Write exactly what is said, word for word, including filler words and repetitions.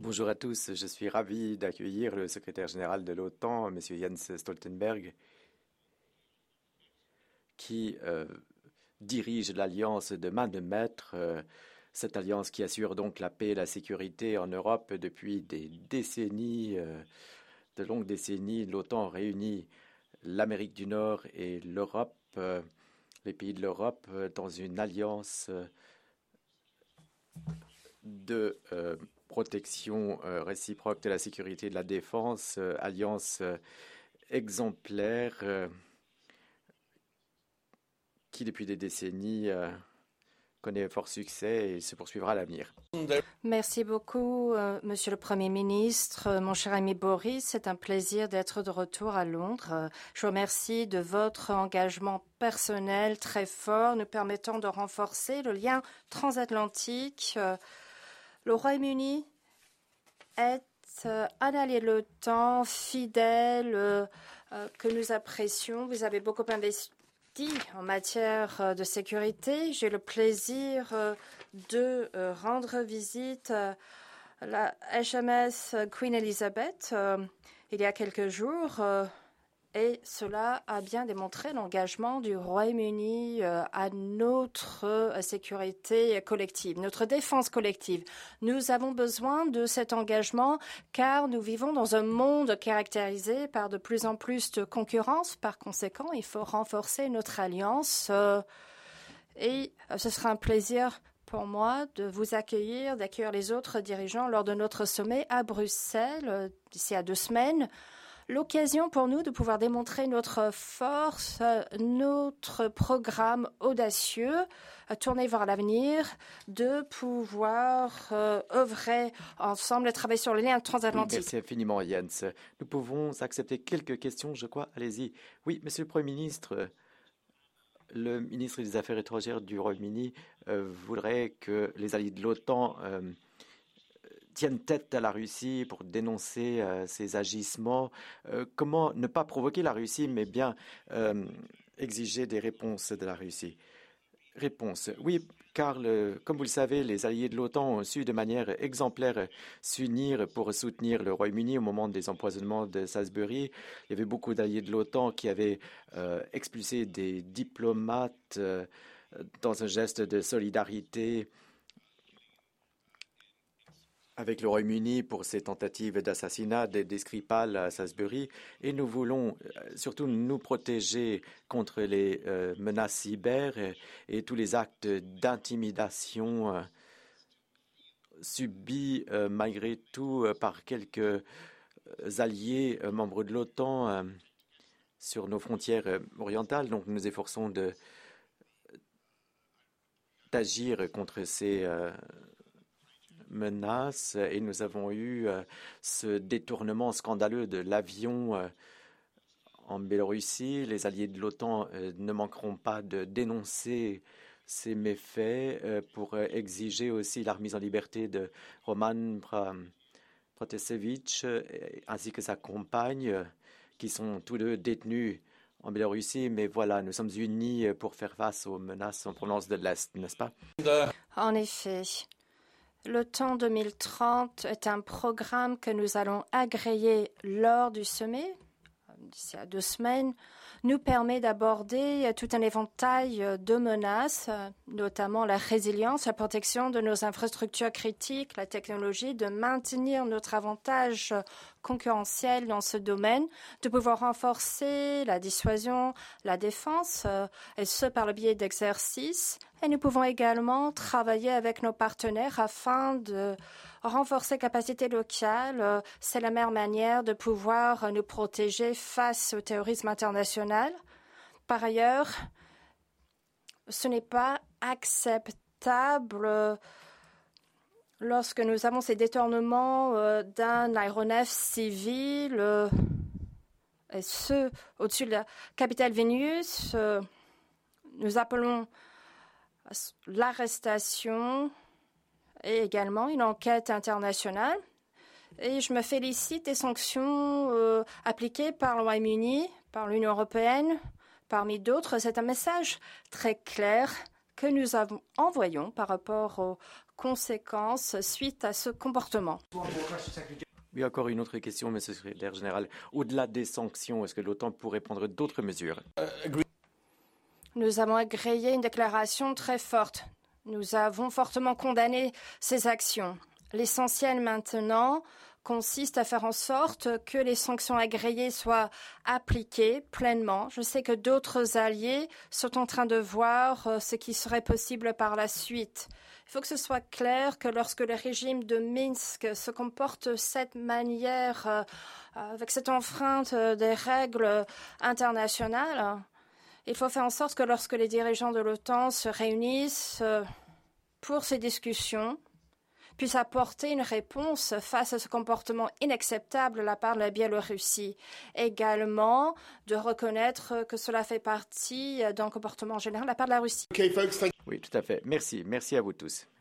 Bonjour à tous, je suis ravi d'accueillir le secrétaire général de l'OTAN, M. Jens Stoltenberg, qui euh, dirige l'alliance de main de maître, euh, cette alliance qui assure donc la paix et la sécurité en Europe depuis des décennies, euh, de longues décennies. L'OTAN réunit l'Amérique du Nord et l'Europe, euh, les pays de l'Europe, euh, dans une alliance euh, de euh, protection euh, réciproque de la sécurité et de la défense, euh, alliance euh, exemplaire euh, qui, depuis des décennies, euh, connaît fort succès et se poursuivra à l'avenir. Merci beaucoup, euh, Monsieur le Premier ministre. Euh, mon cher ami Boris, c'est un plaisir d'être de retour à Londres. Euh, je vous remercie de votre engagement personnel très fort, nous permettant de renforcer le lien transatlantique. Euh, le Royaume-Uni est euh, un allié de l'OTAN fidèle euh, euh, que nous apprécions. Vous avez beaucoup investi en matière euh, de sécurité. J'ai le plaisir euh, de euh, rendre visite à la H M S Queen Elizabeth euh, il y a quelques jours. Euh, Et cela a bien démontré l'engagement du Royaume-Uni euh, à notre euh, sécurité collective, notre défense collective. Nous avons besoin de cet engagement car nous vivons dans un monde caractérisé par de plus en plus de concurrence. Par conséquent, il faut renforcer notre alliance euh, et euh, ce sera un plaisir pour moi de vous accueillir, d'accueillir les autres dirigeants lors de notre sommet à Bruxelles euh, d'ici à deux semaines. L'occasion pour nous de pouvoir démontrer notre force, notre programme audacieux, tourné vers l'avenir, de pouvoir euh, œuvrer ensemble et travailler sur les liens transatlantiques. Merci infiniment, Jens. Nous pouvons accepter quelques questions, je crois. Allez-y. Oui, Monsieur le Premier ministre, le ministre des Affaires étrangères du Royaume-Uni euh, voudrait que les alliés de l'OTAN euh, tiennent tête à la Russie pour dénoncer euh, ses agissements. Euh, comment ne pas provoquer la Russie, mais bien euh, exiger des réponses de la Russie? Réponse. Oui, car, le, comme vous le savez, les alliés de l'OTAN ont su de manière exemplaire s'unir pour soutenir le Royaume-Uni au moment des empoisonnements de Salisbury. Il y avait beaucoup d'alliés de l'OTAN qui avaient euh, expulsé des diplomates euh, dans un geste de solidarité avec le Royaume-Uni pour ces tentatives d'assassinat des Skripal à Salisbury. Et nous voulons surtout nous protéger contre les euh, menaces cyber et, et tous les actes d'intimidation euh, subis euh, malgré tout euh, par quelques alliés euh, membres de l'OTAN euh, sur nos frontières euh, orientales. Donc nous nous efforçons de d'agir contre ces euh, menaces et nous avons eu euh, ce détournement scandaleux de l'avion euh, en Biélorussie. Les alliés de l'OTAN euh, ne manqueront pas de dénoncer ces méfaits euh, pour euh, exiger aussi la remise en liberté de Roman Protasevich euh, ainsi que sa compagne euh, qui sont tous deux détenus en Biélorussie. Mais voilà, nous sommes unis pour faire face aux menaces en provenance de l'Est, n'est-ce pas? En effet. L'OTAN deux mille trente est un programme que nous allons agréer lors du sommet, d'ici à deux semaines, nous permet d'aborder tout un éventail de menaces, notamment la résilience, la protection de nos infrastructures critiques, la technologie, de maintenir notre avantage concurrentiel dans ce domaine, de pouvoir renforcer la dissuasion, la défense, et ce par le biais d'exercices. Et nous pouvons également travailler avec nos partenaires afin de renforcer les capacités locales. C'est la meilleure manière de pouvoir nous protéger face au terrorisme international. Par ailleurs, ce n'est pas acceptable lorsque nous avons ces détournements d'un aéronef civil, et ce, au-dessus de la capitale Vilnius. Nous appelons l'arrestation et également une enquête internationale. Et je me félicite des sanctions euh, appliquées par le Royaume-Uni, par l'Union européenne, parmi d'autres. C'est un message très clair que nous avons, envoyons par rapport aux conséquences suite à ce comportement. Oui, encore une autre question, Monsieur le Secrétaire général. Au-delà des sanctions, est-ce que l'OTAN pourrait prendre d'autres mesures? Nous avons agréé une déclaration très forte. Nous avons fortement condamné ces actions. L'essentiel maintenant consiste à faire en sorte que les sanctions agréées soient appliquées pleinement. Je sais que d'autres alliés sont en train de voir ce qui serait possible par la suite. Il faut que ce soit clair que lorsque le régime de Minsk se comporte de cette manière, euh, avec cette enfreinte des règles internationales, il faut faire en sorte que lorsque les dirigeants de l'OTAN se réunissent euh, pour ces discussions, puisse apporter une réponse face à ce comportement inacceptable de la part de la Biélorussie. Également, de reconnaître que cela fait partie d'un comportement général de la part de la Russie. Oui, tout à fait. Merci. Merci à vous tous.